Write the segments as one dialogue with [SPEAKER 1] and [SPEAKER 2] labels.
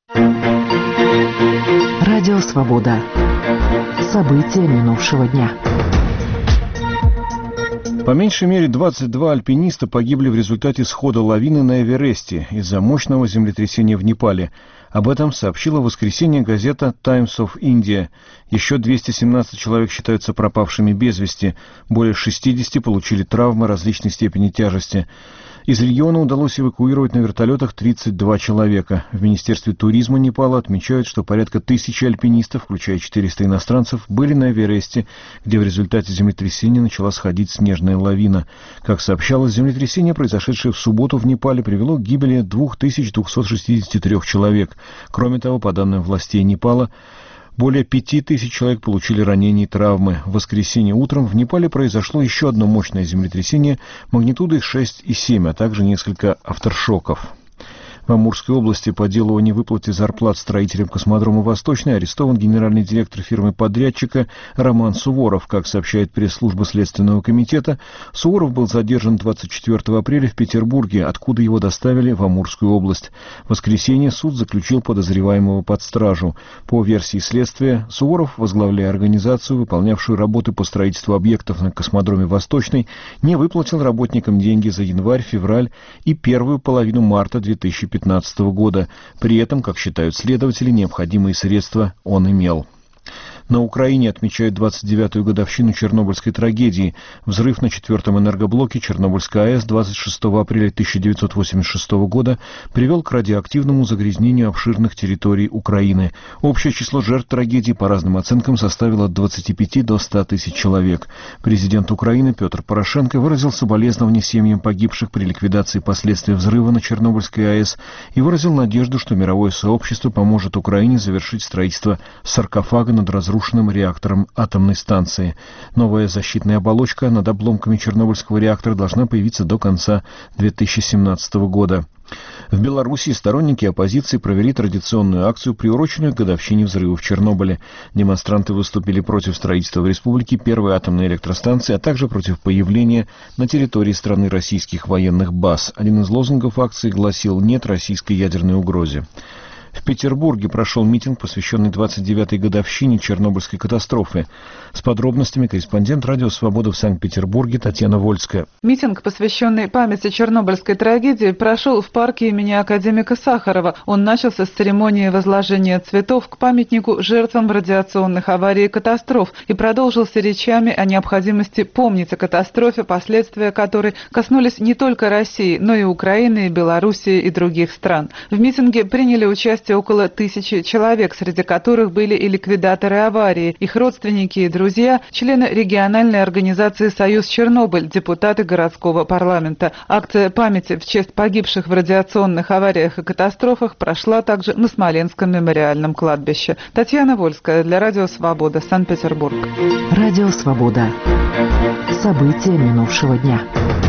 [SPEAKER 1] Радио «Свобода». События минувшего дня.
[SPEAKER 2] По меньшей мере 22 альпиниста погибли в результате схода лавины на Эвересте из-за мощного землетрясения в Непале. Об этом сообщила в воскресенье газета Times of India. Еще 217 человек считаются пропавшими без вести. Более 60 получили травмы различной степени тяжести. Из региона удалось эвакуировать на вертолетах 32 человека. В Министерстве туризма Непала отмечают, что порядка 1000 альпинистов, включая 400 иностранцев, были на Эвересте, где в результате землетрясения начала сходить снежная лавина. Как сообщалось, землетрясение, произошедшее в субботу в Непале, привело к гибели 2263 человек. Кроме того, по данным властей Непала, более 5000 человек получили ранения и травмы. В воскресенье утром в Непале произошло еще одно мощное землетрясение магнитудой 6,7, а также несколько авторшоков. В Амурской области по делу о невыплате зарплат строителям космодрома «Восточный» арестован генеральный директор фирмы-подрядчика Роман Суворов. Как сообщает пресс-служба Следственного комитета, Суворов был задержан 24 апреля в Петербурге, откуда его доставили в Амурскую область. В воскресенье суд заключил подозреваемого под стражу. По версии следствия, Суворов, возглавляя организацию, выполнявшую работы по строительству объектов на космодроме «Восточный», не выплатил работникам деньги за январь, февраль и первую половину марта 2015 года. При этом, как считают следователи, необходимые средства он имел. На Украине отмечают 29-ю годовщину Чернобыльской трагедии. Взрыв на 4-м энергоблоке Чернобыльской АЭС 26 апреля 1986 года привел к радиоактивному загрязнению обширных территорий Украины. Общее число жертв трагедии по разным оценкам составило от 25 до 100 тысяч человек. Президент Украины Петр Порошенко выразил соболезнования семьям погибших при ликвидации последствий взрыва на Чернобыльской АЭС и выразил надежду, что мировое сообщество поможет Украине завершить строительство саркофага над разрушенным реактором атомной станции. Новая защитная оболочка над обломками Чернобыльского реактора должна появиться до конца 2017 года. В Белоруссии сторонники оппозиции провели традиционную акцию, приуроченную к годовщине взрыва в Чернобыле. Демонстранты выступили против строительства в республике первой атомной электростанции, а также против появления на территории страны российских военных баз. Один из лозунгов акции гласил «Нет российской ядерной угрозе». В Петербурге прошел митинг, посвященный 29-й годовщине Чернобыльской катастрофы. С подробностями корреспондент «Радио Свобода» в Санкт-Петербурге Татьяна Вольская.
[SPEAKER 3] Митинг, посвященный памяти Чернобыльской трагедии, прошел в парке имени академика Сахарова. Он начался с церемонии возложения цветов к памятнику жертвам радиационных аварий и катастроф и продолжился речами о необходимости помнить о катастрофе, последствия которой коснулись не только России, но и Украины, и Белоруссии и других стран. В митинге приняли участие около 1000 человек, среди которых были и ликвидаторы аварии, их родственники и друзья, члены региональной организации «Союз Чернобыль», депутаты городского парламента. Акция памяти в честь погибших в радиационных авариях и катастрофах прошла также на Смоленском мемориальном кладбище. Татьяна Вольская для Радио Свобода, Санкт-Петербург.
[SPEAKER 1] Радио Свобода. События минувшего дня.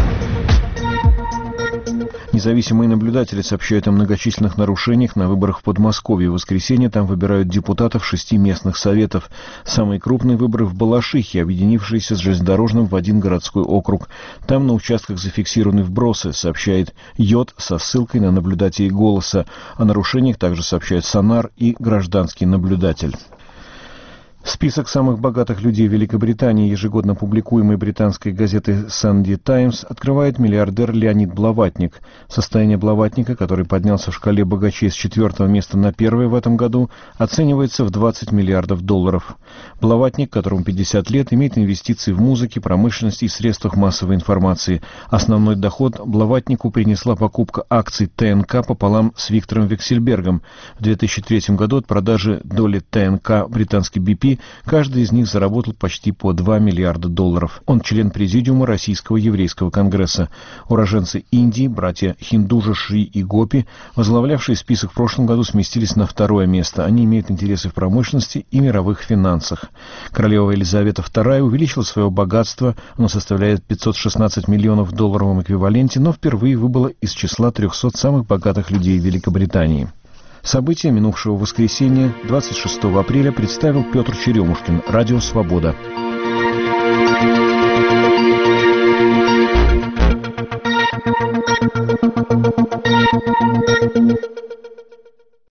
[SPEAKER 2] Независимые наблюдатели сообщают о многочисленных нарушениях на выборах в Подмосковье. В воскресенье там выбирают депутатов 6 местных советов. Самые крупные выборы в Балашихе, объединившиеся с железнодорожным в один городской округ. Там на участках зафиксированы вбросы, сообщает ЙОТ со ссылкой на наблюдателей «Голоса». О нарушениях также сообщают Сонар и гражданский наблюдатель. Список самых богатых людей Великобритании, ежегодно публикуемый британской газетой Sunday Times, открывает миллиардер Леонид Блаватник. Состояние Блаватника, который поднялся в шкале богачей с 4-го места на 1-е в этом году, оценивается в $20 миллиардов. Блаватник, которому 50 лет, имеет инвестиции в музыке, промышленности и средствах массовой информации. Основной доход Блаватнику принесла покупка акций ТНК пополам с Виктором Вексельбергом. В 2003 году от продажи доли ТНК британской BP каждый из них заработал почти по $2 миллиарда. Он член президиума Российского еврейского конгресса. Уроженцы Индии, братья Хиндужа, Шри и Гопи, возглавлявшие список в прошлом году, сместились на 2-е место. Они имеют интересы в промышленности и мировых финансах. Королева Елизавета II увеличила свое богатство. Оно составляет $516 миллионов в эквиваленте, но впервые выбыла из числа 300 самых богатых людей Великобритании. События минувшего воскресенья, 26 апреля, представил Петр Черемушкин. Радио «Свобода».